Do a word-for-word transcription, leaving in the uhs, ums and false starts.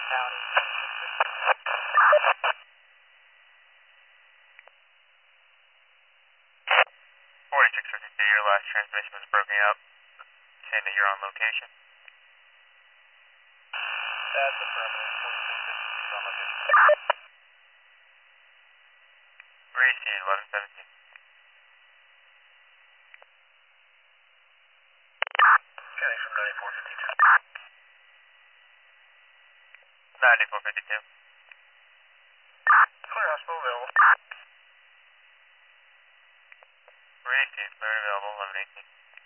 County. forty-six fifty-two, your last transmission was broken up, saying that you're on location. That's affirmative. forty-six fifty-two is on location. Receive eleven seventeen. County from ninety-four fifty-two. ninety-four fifty-two. Clear hospital available. Receive, clear and available, eleven eighteen.